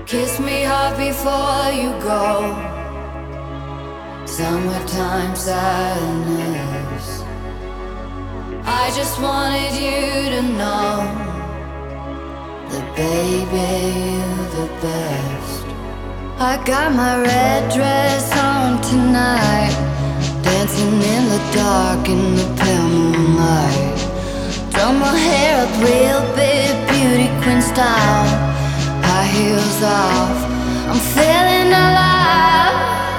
Kiss me hard before you go. Summertime sadness. I just wanted you to know that baby, you're the best. I got my red dress on tonight, dancing in the dark in the pale moonlight. Drum my hair up real big, beauty queen style. High heels off, I'm feeling alive.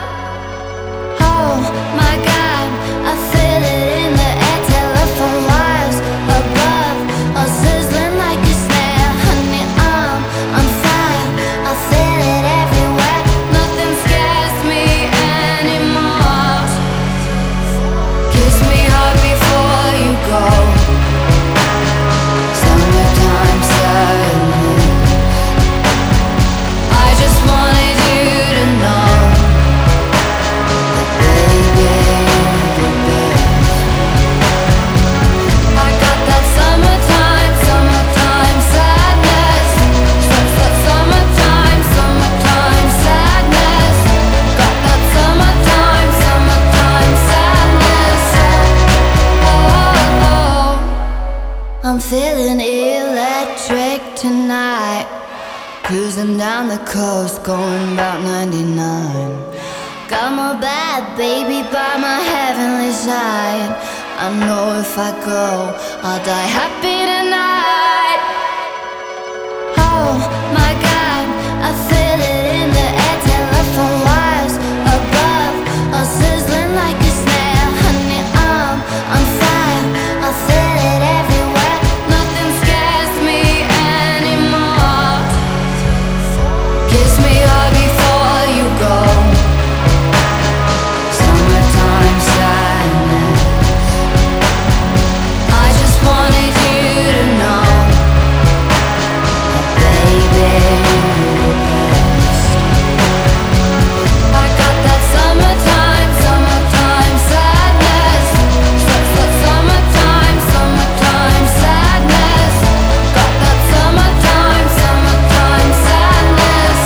Oh my God, I feel it in the air. Telephone wires above, all sizzling like a snare. Honey, I'm on fire, I feel it everywhere. Nothing scares me anymore. Kiss me hard before you go. Summertime sadness. I just wanted you to know that baby, you're the best. I got that summertime, summertime sadness. Summertime, summertime sadness. Got that summertime, summertime sadness. Oh, I'm feeling electric tonight. Cruising down the coast, going about 99. Got my bad baby by my heavenly side. I know if I go, I'll die happy tonight. Oh my God, I feel it in the air. Telephone wires above, all sizzling like a snare. Honey, I'm on fire, I feel it everywhere. Nothing scares me anymore. Kiss me hard before you go. Summertime sadness. I just wanted you to know that baby, you're the best. I got that summertime, summertime sadness. Summertime, summertime sadness. Got that summertime, summertime sadness.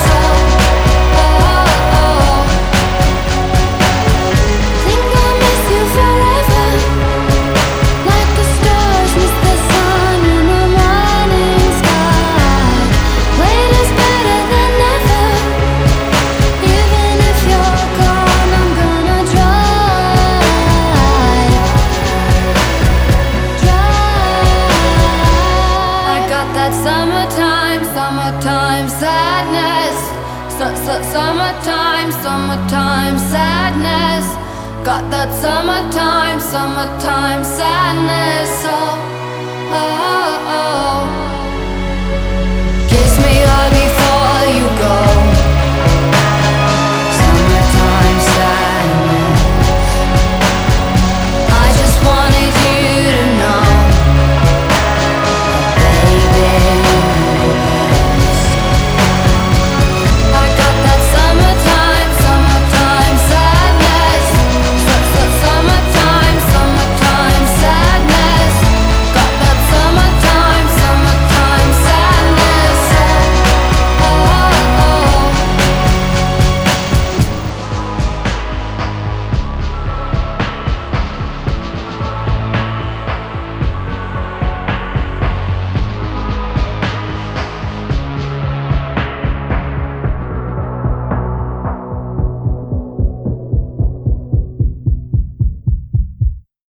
Think I'll miss you forever, like the stars miss the sun in the morning sky. Wait is better than never. Even if you're gone, I'm gonna try. I got that summertime, summertime sadness. Summertime, summertime sadness. Got that summertime, summertime sadness. Oh, oh, oh.